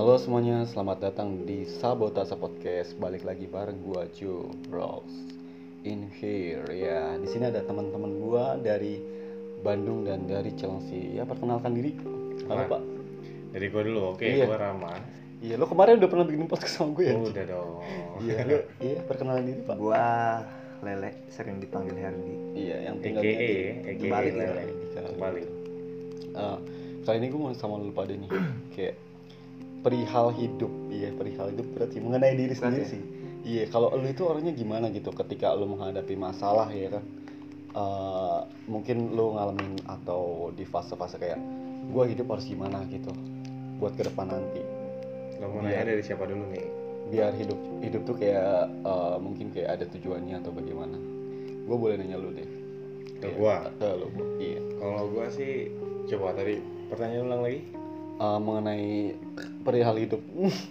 Halo semuanya, selamat datang di Sabotase Podcast. Balik lagi bareng gua Joe Bros. In here ya. Di sini ada teman-teman gua dari Bandung dan dari Chelsea. Ya, perkenalkan diri. Halo, Pak. Dari gue dulu, oke. Iya. Gue Rama. Iya, lo kemarin udah pernah bikin podcast sama gue ya? Udah dong. Iya, perkenalan diri, Pak. Gua Lele, sering dipanggil Herdi. Iya, yang tinggalnya di Bali, Lele. di Bali. Kali ini gue mau sama lu pada nih kayak perihal hidup berarti mengenai diri sendiri sih. Iya, kalau lu itu orangnya gimana gitu ketika lu menghadapi masalah ya kan? Mungkin lu ngalamin atau di fase-fase kayak gue hidup harus gimana gitu buat ke depan nanti. Lo mau nanya dari siapa dulu nih? Biar hidup tuh kayak mungkin kayak ada tujuannya atau bagaimana. Gue boleh nanya lu deh. Ke gua? Ke lu, iya. Kalau gue sih, coba tadi pertanyaan ulang lagi. Mengenai perihal hidup.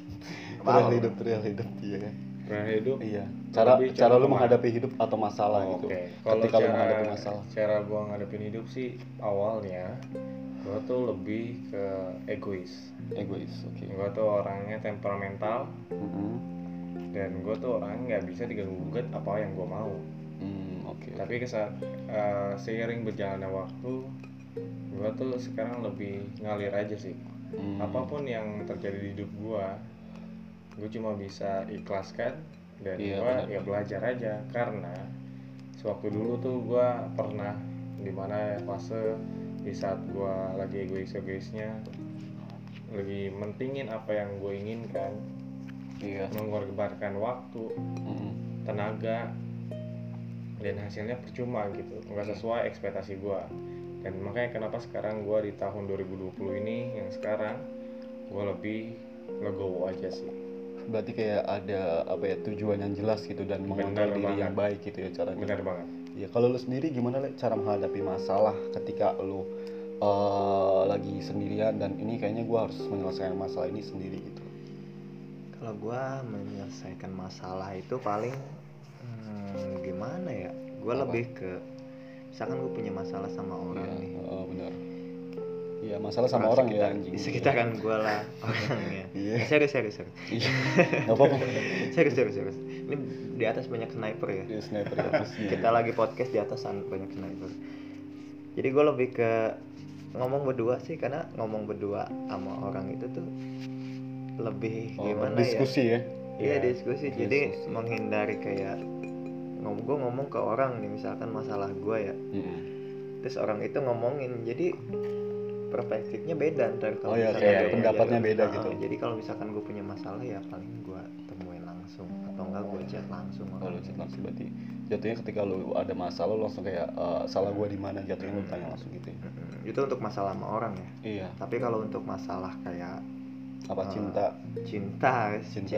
perihal hidup iya kan. Pernah hidup? Iya. Cara lu menghadapi hidup atau masalah gitu. Oke. Ketika lu menghadapi masalah. Cara gue ngadepin hidup sih awalnya gue tuh lebih ke egois. Oke. Gue tuh orangnya temperamental dan gue tuh orangnya nggak bisa diganggu-gugat apa yang gue mau. Oke. Tapi seiring berjalannya waktu, gue tuh sekarang lebih ngalir aja sih. Apapun yang terjadi di hidup gue cuma bisa ikhlaskan dan gue ya belajar aja. Karena sewaktu dulu tuh gue pernah dimana fase di saat gue lagi egoisnya, lagi mentingin apa yang gue inginkan, mengorbankan waktu, tenaga, dan hasilnya percuma gitu, nggak sesuai ekspektasi gue. Dan makanya kenapa sekarang gue di tahun 2020 ini yang sekarang gue lebih legowo aja sih. Berarti kayak ada tujuan yang jelas gitu dan mengontrol diri yang baik gitu ya caranya. Benar banget. Ya, kalau lu sendiri gimana cara menghadapi masalah ketika lu lagi sendirian dan ini kayaknya gue harus menyelesaikan masalah ini sendiri gitu. Kalau gua menyelesaikan masalah itu paling gimana ya? Gua lebih ke misalkan gue punya masalah sama orang nih. Benar. Iya, masalah sama orang ya anjing. Di sekitaran gue lah orangnya. Serius. Nggak apa-apa. Serius. Ini di atas banyak sniper ya. Iya, sniper ya. Kita lagi podcast di atas banyak sniper. Jadi gue lebih ke ngomong berdua sih, karena ngomong berdua sama orang itu tuh lebih gimana diskusi ya? Iya, diskusi. Jadi menghindari kayak gue ngomong ke orang nih, misalkan masalah gue ya. Terus orang itu ngomongin, jadi perspektifnya beda ntar kalau kayak pendapatnya beda gitu. Jadi kalau misalkan gue punya masalah ya paling gue temuin langsung atau enggak gue chat langsung. Kalau chat langsung berarti jatuhnya ketika lu ada masalah lu langsung kayak salah gue di mana, jatuhnya lu tanya langsung gitu ya. Itu untuk masalah sama orang ya. Iya. Tapi kalau untuk masalah kayak apa cinta.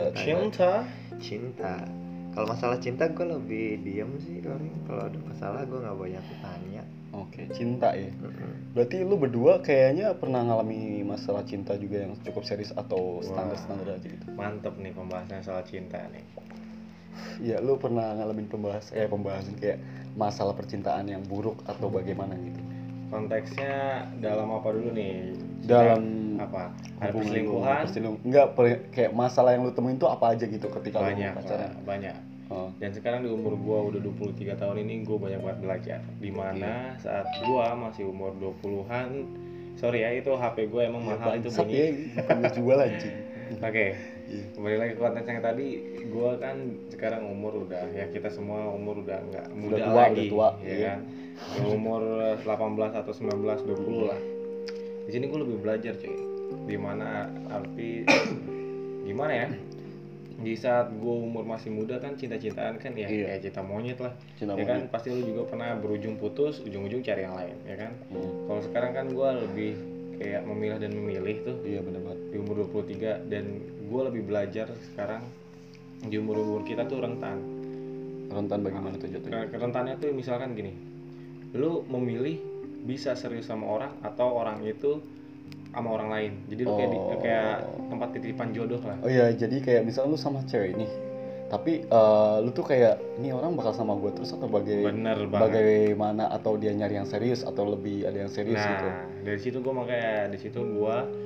Kalau masalah cinta gue lebih diem sih paling. Kalau ada masalah gue nggak banyak tanya. Oke, cinta ya. Berarti lu berdua kayaknya pernah ngalami masalah cinta juga yang cukup serius atau standar aja gitu. Mantep nih pembahasannya soal cinta nih. Iya, lu pernah ngalamin pembahasan kayak masalah percintaan yang buruk atau bagaimana gitu. Konteksnya dalam apa dulu nih? Dalam apa? Ada perselingkuhan? Enggak, kayak masalah yang lu temuin tuh apa aja gitu ketika lu pacaran? Banyak. Dan sekarang di umur gua udah 23 tahun ini gua banyak banget belajar. Dimana saat gua masih umur 20-an, sorry ya, itu HP gua emang mahal itu bunyi. Bukan jual anjing. Oke. Kembali lagi ke konteks yang tadi, gua kan sekarang umur udah, ya kita semua umur udah nggak muda lagi, udah tua, ya kan. Umur 18 atau 19, 20 lah. Di sini gua lebih belajar cuy. Dimana arti gimana ya? Di saat gue umur masih muda kan cinta-cintaan kan ya kayak cinta monyet lah, kan pasti lu juga pernah berujung putus, ujung-ujung cari yang lain ya kan. Kalau sekarang kan gue lebih kayak memilah dan memilih tuh. Iya, benar banget. Di umur 23 dan gue lebih belajar sekarang di umur kita tuh rentan bagaimana tuh jatuhnya? Rentannya tuh misalkan gini, lu memilih bisa serius sama orang atau orang itu sama orang lain. Jadi lu kayak tempat titipan jodoh lah. Oh iya, jadi kayak misalnya lu sama cewek ini, tapi lu tuh kayak ini orang bakal sama gue terus atau bagaimana, atau dia nyari yang serius atau lebih ada yang serius gitu. Nah, dari situ gue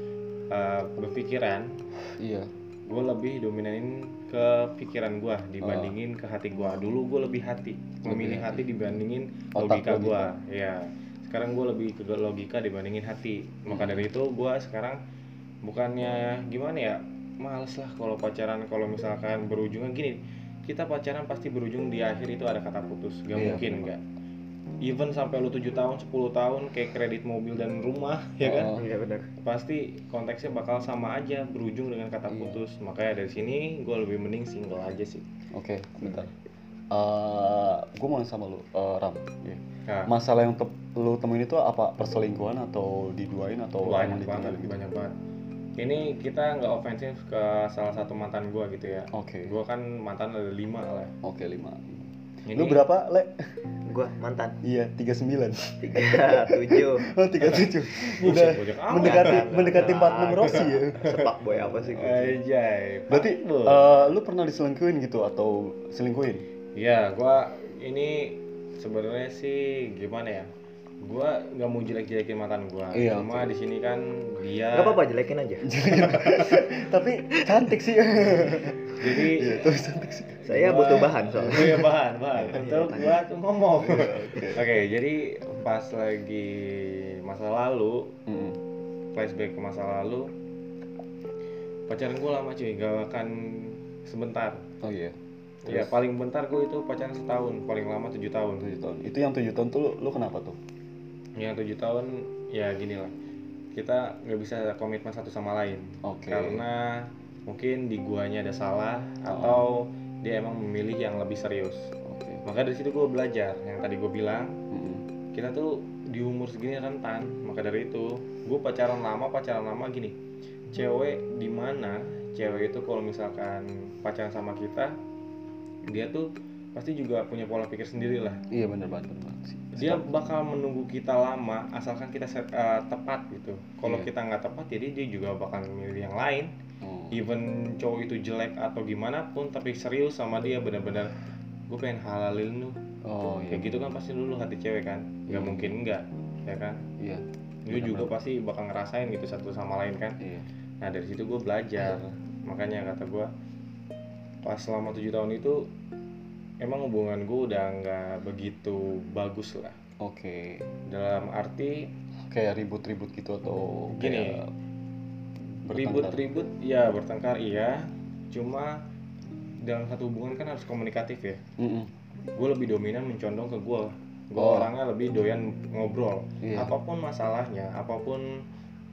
berpikiran, Iya. gue lebih dominanin ke pikiran gue dibandingin ke hati gue. Dulu gue lebih memilih hati dibandingin logika gue. Ya, sekarang gue lebih ke logika dibandingin hati. Maka dari itu gue sekarang bukannya gimana ya, males lah kalau pacaran. Kalau misalkan berujungnya gini, kita pacaran pasti berujung di akhir itu ada kata putus. Gak mungkin enggak. Even sampai lu 7 tahun, 10 tahun kayak kredit mobil dan rumah, ya kan? Iya benar. Pasti konteksnya bakal sama aja, berujung dengan kata putus. Makanya dari sini gue lebih mending single aja sih. Oke, bentar. Gue mau nanya sama lu, Ram. Nah, Masalah yang lu temuin itu apa? Perselingkuhan atau diduain atau banyak emang banget, ditinggalin gitu? banyak banget. Ini kita nggak ofensif ke salah satu mantan gue gitu ya. Oke. Gue kan mantan ada 5 lah. Oke, 5. Ini- Lu berapa, Le? Gua mantan Iya, 39. 37. Oh, 37. Buset, Udah bocah amat. mendekati 46 Rossi ya. Sepak boy apa sih gua? Ajay. Berarti Pak, lu pernah diselingkuhin gitu atau selingkuhin? ya, gua ini sebenarnya sih gimana ya? Gua nggak mau jelek-jelekin mantan gua. Iya, Cuma di sini kan dia. Gak apa-apa, jelekin aja. Tapi cantik sih. Jadi Iya, tapi cantik sih. Saya butuh bahan soalnya. Oh iya, bahan untuk gua tuh ngomong. Oke, jadi pas lagi masa lalu, flashback ke masa lalu, pacaran gua lama cuy, gak akan sebentar. Oh iya. Ya paling bentar gua itu pacaran setahun, paling lama 7 tahun. 7 tahun. Itu yang 7 tahun tuh lu kenapa tuh? Yang 7 tahun ya gini lah, kita nggak bisa komitmen satu sama lain. Oke. Karena mungkin di guanya ada salah atau dia emang memilih yang lebih serius. Oke. Maka dari situ gue belajar yang tadi gue bilang, kita tuh di umur segini rentan. Maka dari itu gue pacaran lama gini, cewek di mana cewek itu kalau misalkan pacaran sama kita, dia tuh pasti juga punya pola pikir sendiri lah. Iya bener banget sih. Dia bakal menunggu kita lama asalkan kita tepat gitu. Kalau kita nggak tepat, jadi dia juga bakal memilih yang lain. Even cowok itu jelek atau gimana pun, tapi serius sama dia, benar-benar gue pengen halalin lu. Kayak gitu kan pasti dulu hati cewek kan, nggak mungkin enggak, ya kan? Iya. Lu juga pasti bakal ngerasain gitu satu sama lain kan. Iya. Nah dari situ gue belajar. Makanya kata gue, pas selama 7 tahun itu emang hubungan gue udah nggak begitu bagus lah. Oke. Dalam arti Kayak ribut-ribut gitu atau gini, kayak ribut-ribut ya, bertengkar iya, cuma dalam satu hubungan kan harus komunikatif ya. Gue lebih dominan mencondong ke gue orangnya lebih doyan ngobrol. Apapun masalahnya, apapun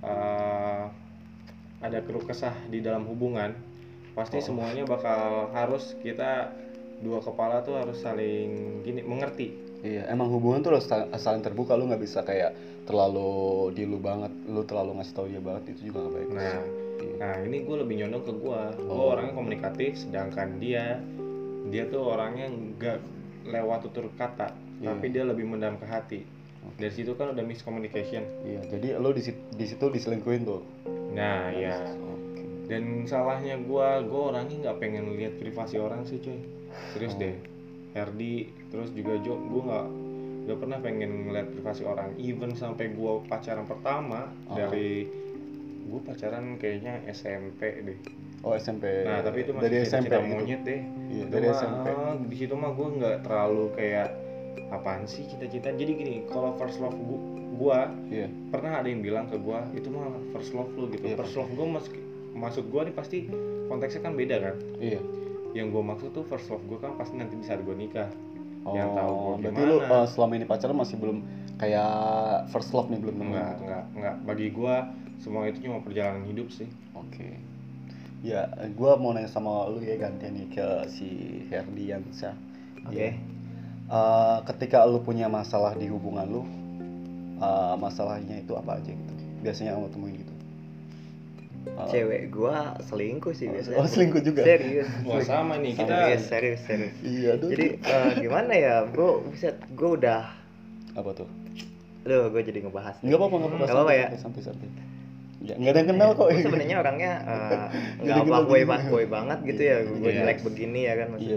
ada keluh kesah di dalam hubungan, pasti semuanya bakal harus kita dua kepala tuh harus saling gini mengerti. Iya, emang hubungan tuh harus saling terbuka. Lu nggak bisa kayak terlalu lu banget, lu terlalu ngasih tahu dia banget, itu juga nggak baik. Nah ini gue lebih nyondong ke gue orangnya komunikatif, sedangkan dia tuh orangnya nggak lewat tutur kata, tapi dia lebih mendam ke hati. Dari situ kan udah miscommunication. Iya, jadi lu di situ diselingkuhin tuh. Nah ya. Dan salahnya gue orangnya nggak pengen lihat privasi orang sih cuy, serius deh. Herdi terus juga Jo, gue nggak pernah pengen ngeliat privasi orang. Even sampai gue pacaran pertama dari gue pacaran kayaknya SMP deh. Oh SMP. Nah tapi itu masih dari SMP cinta gitu. monyet deh. Iya, dari SMP. Di situ mah gue nggak terlalu kayak apaan sih cita-cita. Jadi gini, kalau first love gue pernah ada yang bilang ke gue itu mah first love lu gitu. First love gue maksud gue nih pasti konteksnya kan beda kan. Iya. Yang gue maksud tuh first love gue kan pasti nanti di saat gue nikah. Yang tahu gue berarti gimana. lu selama ini pacaran masih belum kayak first love nih, belum nemu. Enggak. Bagi gue semua itu cuma perjalanan hidup sih. Oke. Ya, gue mau nanya sama lu ya, gantian nih ke si Herdiansyah. Oke. Ketika lu punya masalah di hubungan lu, masalahnya itu apa aja gitu? Biasanya lu temuin gitu. Cewek gua selingkuh sih biasanya. Oh, selingkuh juga? Serius. Wah sama nih kita. Serius. Iya tuh. Jadi gimana ya bro, buset, gua udah. Apa tuh? Loh, gua jadi ngebahas. Nggak apa-apa ya. Santai. Ya, nggak ada yang kenal kok. Gua sebenarnya orangnya nggak fuckboy banget gitu ya. Gua Yes. jelek begini ya kan maksudnya.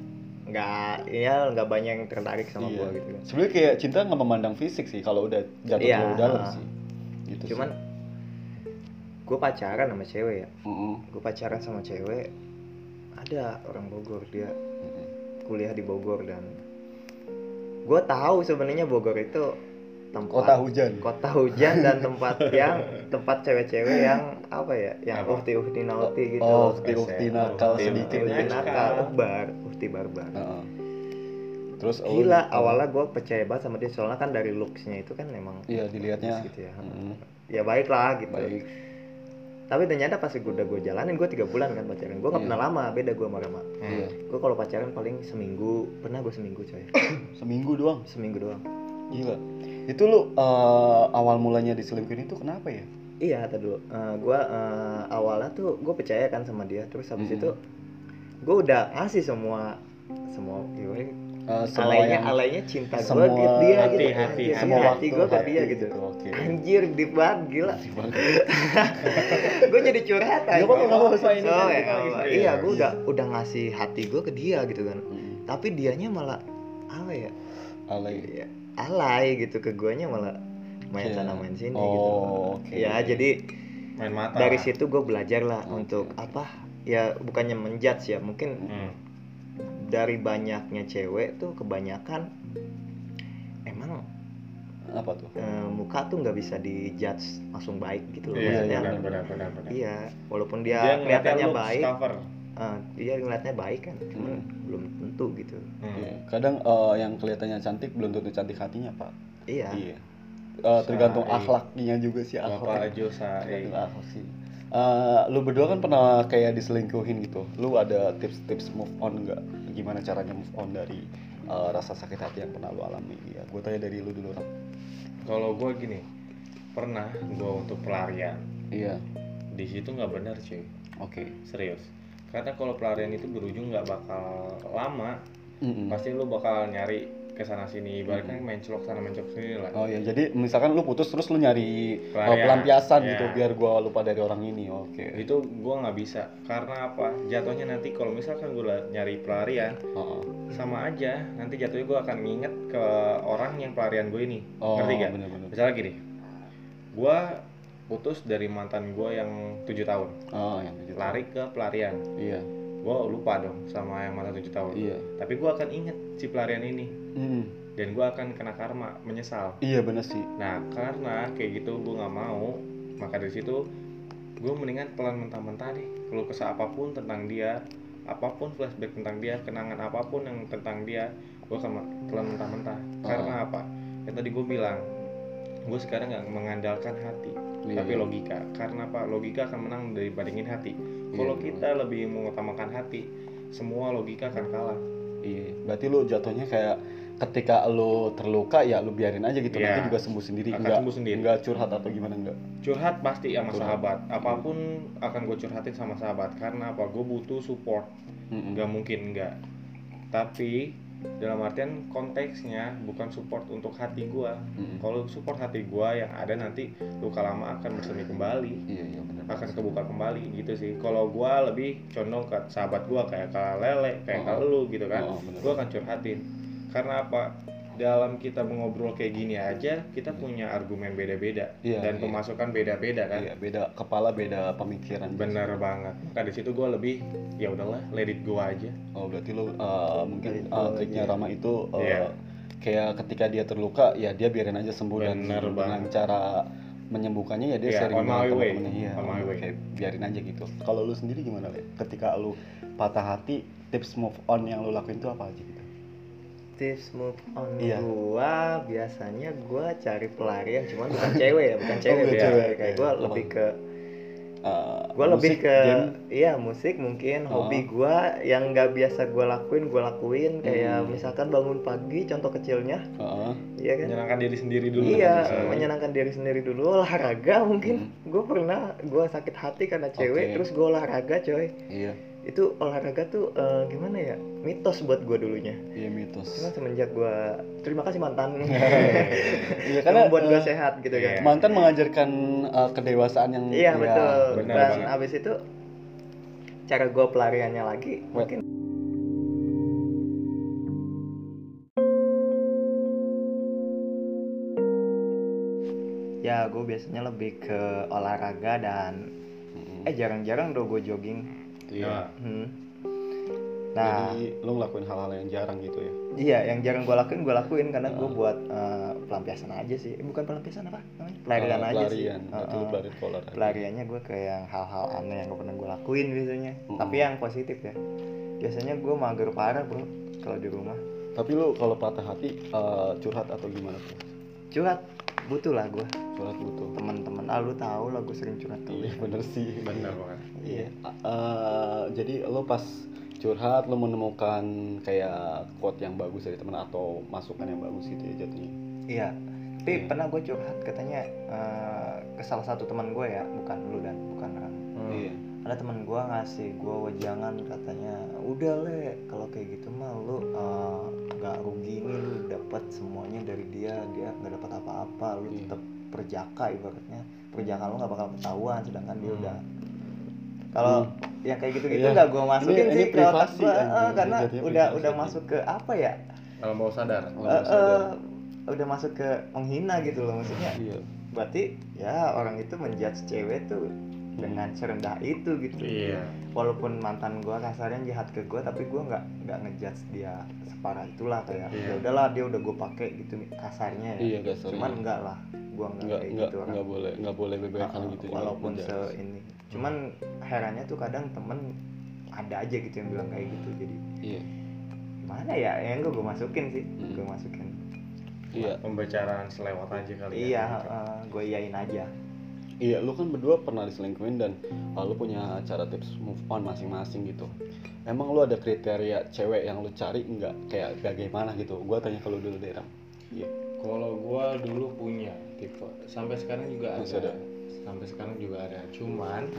Nggak banyak yang tertarik sama gua gitu kan. Sebenarnya kayak cinta nggak memandang fisik sih, kalau udah jatuh terlalu dalam sih. Gitu cuman gue pacaran sama cewek ya. Gue pacaran sama cewek, ada orang Bogor, dia kuliah di Bogor, dan gue tahu sebenarnya Bogor itu tempat kota hujan dan tempat cewek-cewek yang apa ya, yang uhti nauti gitu. Uhti nakal sedikit, nakal, barbar. Terus gila, awalnya gue percaya banget sama dia, soalnya kan dari looks-nya itu kan memang iya dilihatnya gitu ya. Ya baik lah gitu. Baik. Tapi ternyata pas udah gue jalanin, gue 3 bulan kan pacaran, gue nggak pernah lama, beda gue sama Rama. Gue kalau pacaran paling seminggu, pernah gue seminggu coy. Seminggu doang. Gila. Itu lu awal mulanya diselingkuhin itu kenapa ya? Iya, tadi dulu. Gue awalnya tuh gue percaya kan sama dia, terus habis itu gue udah ngasih semua alainya cinta gue ke dia gitu. Hati gue ke dia gitu. Okay. Anjir, deep banget, gila. Gue jadi curhat aja. Iya, gue udah ngasih hati gue ke dia gitu kan. Tapi dianya malah apa ya? Alay gitu ke guanya, malah main sana main sini gitu. Okay. Ya jadi main mata. Dari situ gue belajar lah untuk apa? Ya bukannya menjudge ya, mungkin dari banyaknya cewek tuh kebanyakan emang apa tuh? Muka tuh nggak bisa dijudge langsung baik gitu loh. Iya, benar. Iya, walaupun dia kelihatannya baik. Dia ngeliatnya baik kan, cuman belum tentu gitu. Kadang yang kelihatannya cantik belum tentu cantik hatinya, Pak. Iya. Tergantung akhlaknya juga sih, Bapak Ajo akhlak sih. Lu berdua kan pernah kayak diselingkuhin gitu. Lu ada tips move on nggak? Gimana caranya move on dari rasa sakit hati yang pernah lu alami? Ya, gue tanya dari lu dulu, Rob. Kalau gue gini, pernah gue untuk pelarian. Iya. Di situ nggak benar cuy. Oke. Serius. Karena kalau pelarian itu berujung nggak bakal lama, pasti lu bakal nyari kesana sini, ibaratnya main celok sana main celok sini lah. Oh ya, jadi misalkan lu putus terus lu nyari pelampiasan gitu biar gua lupa dari orang ini. Oke. Itu gua nggak bisa, karena apa? Jatuhnya nanti kalau misalkan gua nyari pelarian, sama aja nanti jatuhnya gua akan nginget ke orang yang pelarian gue ini. Ngerti gak? Bener. Misalnya gini, gua putus dari mantan gue yang 7 tahun. Yang 7 tahun. Lari ke pelarian. Iya. Gue lupa dong sama yang mantan 7 tahun. Iya. Tapi gue akan inget si pelarian ini. Dan gue akan kena karma, menyesal. Iya bener sih. Nah karena kayak gitu gue nggak mau, maka dari situ gue mendingan pelan mentah-mentah deh. Kalau kesah apapun tentang dia, apapun flashback tentang dia, kenangan apapun yang tentang dia, gue akan pelan mentah-mentah. Karena apa? Yang tadi gue bilang, gue sekarang nggak mengandalkan hati, tapi logika. Karena apa? Logika akan menang dibandingin hati. Kalau kita lebih mengutamakan hati, semua logika akan kalah. Iya. Berarti lu jatuhnya kayak ketika lu terluka ya lu biarin aja gitu, nanti juga sembuh sendiri. Enggak curhat atau gimana enggak? Curhat pasti sama sahabat. Apapun akan gue curhatin sama sahabat. Karena apa? Gue butuh support. Nggak mungkin enggak. Tapi dalam artian konteksnya bukan support untuk hati gue. Kalau support hati gue yang ada nanti luka lama akan bersemi kembali. Iya, benar. Akan kebuka kembali gitu sih. Kalau gue lebih condong ke sahabat gue kayak ke Lele, kayak ke lu gitu kan. Gue akan curhatin. Karena apa? Dalam kita mengobrol kayak gini aja kita punya argumen beda-beda dan pemasukan beda-beda kan. Iya, beda kepala, beda pemikiran. Bener banget. Maka di situ gue lebih ya udahlah, let it go aja. Oh, berarti lo mungkin triknya Rama itu kayak ketika dia terluka ya dia biarin aja sembuh. Bener dan banget. Dengan cara menyembuhkannya ya dia sharing dengan teman-temannya. Kayak biarin aja gitu. Kalau lu sendiri gimana, Le? Ketika lu patah hati, tips move on yang lu lakuin itu apa aja gitu? Tips move on gua biasanya gua cari pelarian, cuman bukan cewek ya, bukan cewek kayak gua lebih ke musik mungkin. Hobi gua yang nggak biasa gua lakuin kayak misalkan bangun pagi, contoh kecilnya. Iya kan? Menyenangkan diri sendiri dulu. Iya, menyenangkan diri sendiri dulu. Olahraga mungkin. Gua sakit hati karena cewek, terus gua olahraga coy. Iya. Itu olahraga tuh gimana ya, mitos buat gue dulunya. Iya, mitos. Cuma semenjak gue, terima kasih mantan. Iya, karena buat gue sehat gitu kan. Mantan mengajarkan kedewasaan yang betul. Dan abis itu cara gue pelariannya lagi mungkin ya aku biasanya lebih ke olahraga dan jarang-jarang dong gue jogging. Iya. Nah, jadi lu ngelakuin hal-hal yang jarang gitu ya? Iya, yang jarang gue lakuin karena gue buat pelampiasan aja sih. Bukan pelampiasan apa namanya? Pelarian aja sih. Berarti lu pelarian ke olahraga. Pelariannya gue ke yang hal-hal aneh yang gak pernah gue lakuin biasanya. Tapi yang positif ya. Biasanya gue mager parah bro kalau di rumah. Tapi lu kalau patah hati curhat atau gimana tuh? Curhat, butuh lah gue. Curhat butuh. Teman-teman, lu tahu lah gue sering curhat ke lu. Iya bener sih. Bener banget. Iya. Jadi lu pas curhat lu menemukan kayak quote yang bagus dari teman atau masukan yang bagus gitu ya jatuhnya? Iya. Tapi pernah gue curhat katanya ke salah satu teman gue ya, bukan lu dan bukan Ram. Iya. Ada teman gue ngasih gue wejangan katanya, udah le kalau kayak gitu mah lu nggak rugi nih, lu dapat semuanya dari dia nggak dapat apa-apa, lu tetap perjaka ibaratnya, perjaka lu nggak bakal ketahuan, sedangkan dia udah. Kalau yang kayak gitu-gitu nggak gue masukin ini sih ke otak privasi, gue, karena udah privasi. masuk ke apa ya? Alam bawah sadar. Udah masuk ke menghina gitu loh maksudnya. Iya. Berarti ya orang itu menjudge cewek tuh dengan serendah itu gitu. Iya. Walaupun mantan gue kasarnya jahat ke gue, tapi gue nggak ngejudge dia separah itulah, kayak ya udahlah dia udah gue pakai gitu kasarnya ya. Iya, kasarnya. Cuman enggak lah, gue nggak kayak gitu orang. Nggak boleh bebekan gitu. Walaupun ini. Cuman herannya tuh kadang temen ada aja gitu yang bilang kayak gitu, jadi iya. Mana ya yang gue masukin sih, gue masukin. Iya. Pembicaraan selewat aja kali Iya, ya. gue iyain aja. Iya, lu kan berdua pernah diselingkuhin dan lu punya cara tips move on masing-masing gitu. Emang lu ada kriteria cewek yang lu cari enggak? Kayak bagaimana gitu? Gua tanya ke lu dulu deh, Ram. Iya. Kalau gua dulu punya tipe, sampai sekarang juga Masih ada. Sampai sekarang juga ada. Cuman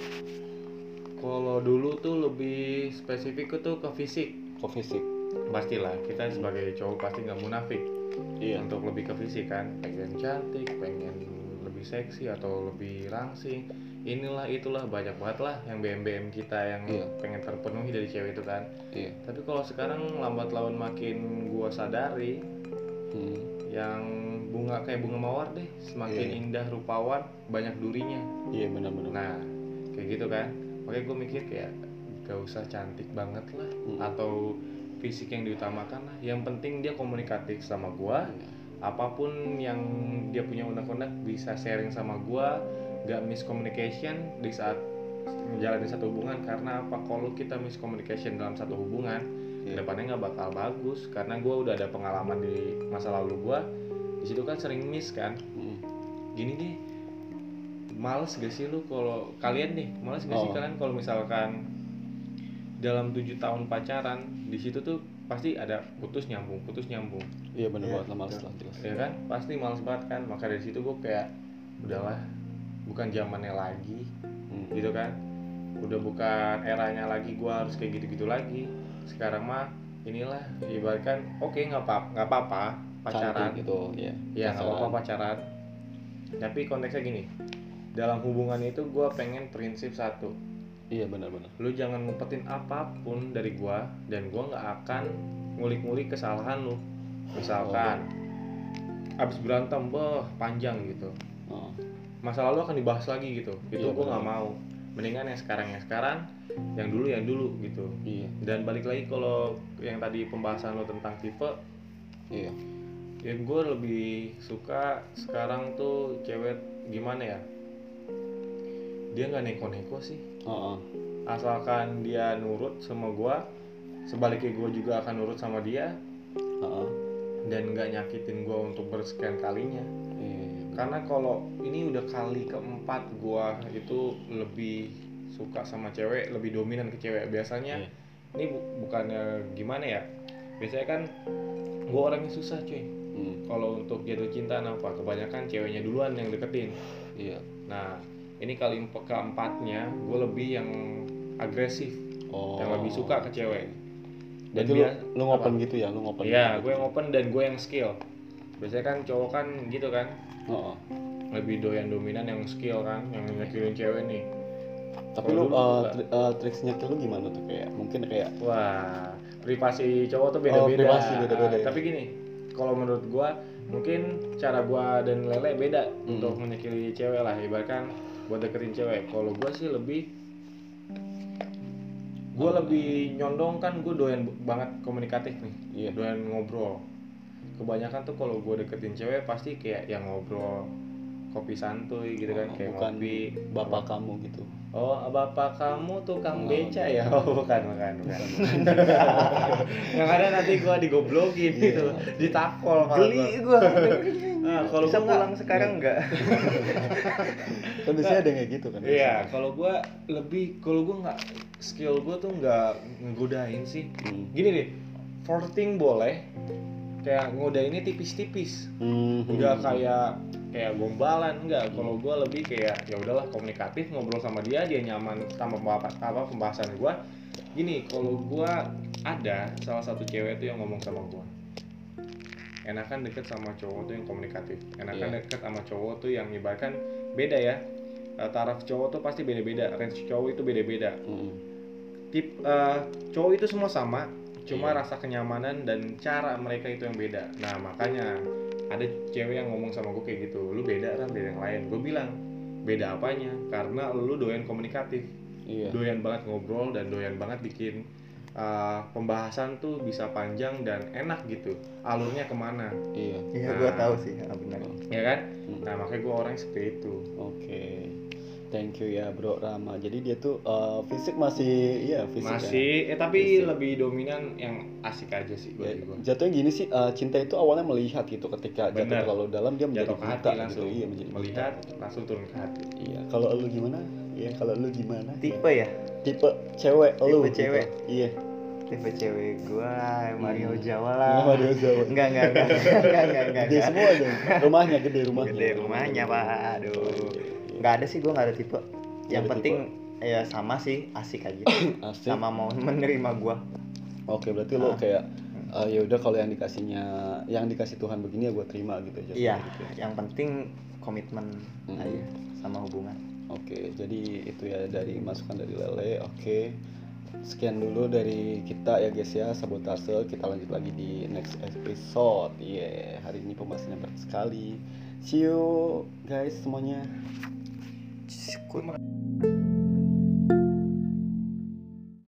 kalau dulu tuh lebih spesifik tuh ke fisik. Kok fisik? Pastilah kita sebagai cowok pasti nggak munafik. Iya. Untuk lebih ke fisik kan, pengen cantik, pengen lebih seksi atau lebih rangsing, inilah itulah banyak banget lah yang BM kita yang pengen terpenuhi dari cewek itu kan. Iya. Tapi kalau sekarang lambat laun makin gua sadari, yang kayak bunga mawar deh, semakin indah rupawan banyak durinya. Iya benar-benar. Nah kayak gitu kan, makanya gue mikir kayak gak usah cantik banget lah atau fisik yang diutamakan lah, yang penting dia komunikatif sama gua. Apapun yang dia punya unek-unek bisa sharing sama gua, gak miscommunication di saat menjalani satu hubungan. Karena apa? Kalau kita miscommunication dalam satu hubungan, kedepannya nggak bakal bagus. Karena gua udah ada pengalaman di masa lalu gua, di situ kan sering miss kan. Gini deh, males gak sih lu kalau kalian nih, males gak sih kalian kalau misalkan dalam 7 tahun pacaran, di situ tuh pasti ada putus nyambung. Iya benar banget lah, males lah jelas. Ya kan, pasti males banget kan. Maka dari situ gue kayak udahlah, bukan zamannya lagi, gitu kan. Udah bukan eranya lagi gue harus kayak gitu-gitu lagi. Sekarang mah inilah ibaratkan oke, nggak apa-apa pacaran cantik gitu ya. Ya nggak apa-apa pacaran. Tapi konteksnya gini, dalam hubungan itu gue pengen prinsip satu. Iya benar-benar. Lu jangan ngumpetin apapun dari gua, dan gua nggak akan ngulik-ngulik kesalahan lu. Misalkan abis berantem panjang gitu, masa lalu akan dibahas lagi gitu. Itu gua nggak mau. Mendingan yang sekarang, yang dulu gitu. Iya. Dan balik lagi kalau yang tadi pembahasan lo tentang tipe, iya. Ya gue lebih suka sekarang tuh cewek gimana ya? Dia nggak neko-neko sih. Asalkan dia nurut sama gua, sebaliknya gua juga akan nurut sama dia, dan nggak nyakitin gua untuk bersekian kalinya. Karena kalau ini udah kali keempat gua itu lebih suka sama cewek, lebih dominan ke cewek. Biasanya ini bukannya gimana ya? Biasanya kan gua orangnya susah cuy. Kalau untuk jatuh cinta apa? Kebanyakan ceweknya duluan yang deketin. Iya. Nah ini kali keempatnya gue lebih yang agresif, yang lebih suka ke cewek. Dan lu ngopen gitu ya, lu ngopen. Iya, gue yang open dan gue yang skill. Biasanya kan cowok kan gitu kan, lebih dominan yang skill kan, yang nyakilin cewek nih. Tapi lu triks nyakil lu gimana tuh, kayak mungkin kayak wah, privasi cowok tuh beda-beda. Privasi beda-beda. Tapi gini, kalau menurut gue mungkin cara gua dan Lele beda untuk menyakiti cewek lah, ibaratkan buat deketin cewek. Kalau gua sih lebih nyondong kan, gue doyan banget komunikatif nih, doyan ngobrol. Kebanyakan tuh kalau gue deketin cewek pasti kayak yang ngobrol kopi santuy gitu kan, kayak bukan ngopi. bapak kamu gitu. Oh, bapak kamu tukang beca ya? Oh, bukan. Yang ada nanti gue digoblokin gitu, ditakol. Geli gue. Nah, kalau bisa gua pulang sekarang enggak? Kan biasanya ada yang kayak gitu kan. Iya, kalau gue nggak, skill gue tuh nggak ngegodain sih. Gini deh, flirting boleh, kayak ngodainnya tipis-tipis, nggak kayak gombalan, enggak. Kalau gue lebih kayak ya udahlah komunikatif, ngobrol sama dia nyaman sama pembahasan gue. Gini, kalau gue ada salah satu cewek tuh yang ngomong sama gue, enakan deket sama cowok tuh yang komunikatif, enakan deket sama cowok tuh yang ibaratkan beda ya, taraf cowok tuh pasti beda-beda, range cowok itu beda-beda. Cowok itu semua sama, cuma rasa kenyamanan dan cara mereka itu yang beda. Nah makanya ada cewek yang ngomong sama gue kayak gitu, lu beda kan dari yang lain. Gue bilang, beda apanya? Karena lu doyan komunikatif, doyan banget ngobrol dan doyan banget bikin pembahasan tuh bisa panjang dan enak gitu, alurnya kemana. Iya, gue tahu sih, benar. Ya kan? Nah makanya gue orang seperti itu. Oke. Thank you ya Bro Rama. Jadi dia tuh fisik masih fisik tapi fisik. Lebih dominan yang asik aja sih bagi gue. Jatuhnya gini sih, cinta itu awalnya melihat gitu, ketika jatuh terlalu dalam dia menjadi buta langsung gitu. Menjadi melihat langsung turun ke hati. Iya, kalau lu gimana? Tipe ya? Tipe cewek lu. Tipe cewek. Gitu. Iya. Tipe cewek gua Mario Jawa lah. Mario Jawa. Enggak. Gede semua dong. Gede rumahnya, Pak. Aduh. Enggak ada sih, gua enggak ada tipe. Yang penting ya sama sih, asik aja. Asik. Sama mau menerima gua. Oke, berarti lo kayak ya udah kalau yang dikasih Tuhan begini ya gua terima gitu aja. Iya, yang penting komitmen aja sama hubungan. Oke, jadi itu ya dari masukan dari Lele. Oke. Sekian dulu dari kita ya guys ya, Sabotase. Kita lanjut lagi di next episode. Hari ini pembahasannya berat sekali. See you guys semuanya.